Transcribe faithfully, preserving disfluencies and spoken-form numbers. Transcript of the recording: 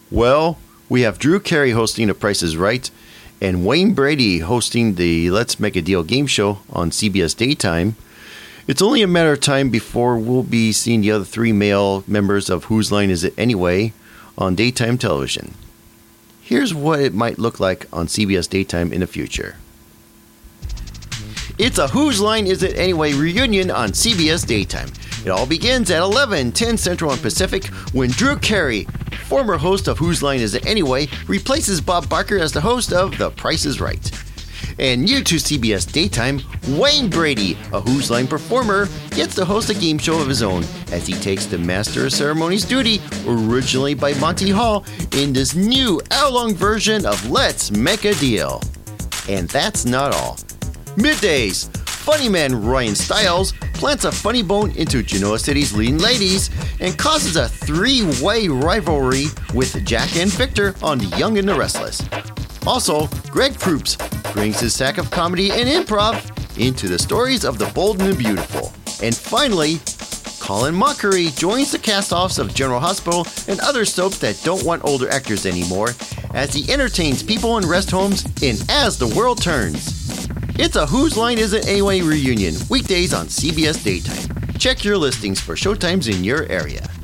Well, we have Drew Carey hosting The Price is Right and Wayne Brady hosting the Let's Make a Deal game show on C B S Daytime. It's only a matter of time before we'll be seeing the other three male members of Whose Line Is It Anyway on daytime television. Here's what it might look like on C B S Daytime in the future. It's a Whose Line Is It Anyway reunion on C B S Daytime. It all begins at eleven ten Central and Pacific when Drew Carey, former host of Whose Line Is It Anyway, replaces Bob Barker as the host of The Price is Right. And new to C B S Daytime, Wayne Brady, a Whose Line performer, gets to host a game show of his own as he takes the Master of Ceremonies duty, originally by Monty Hall, in this new hour-long version of Let's Make a Deal. And that's not all. Middays, funny man Ryan Stiles plants a funny bone into Genoa City's leading ladies and causes a three-way rivalry with Jack and Victor on The Young and the Restless. Also, Greg Proops brings his sack of comedy and improv into the stories of the bold and the beautiful. And finally, Colin Mockery joins the cast-offs of General Hospital and other soaps that don't want older actors anymore as he entertains people in rest homes in As the World Turns. It's a Whose Line Is It Anyway reunion, weekdays on C B S Daytime. Check your listings for showtimes in your area.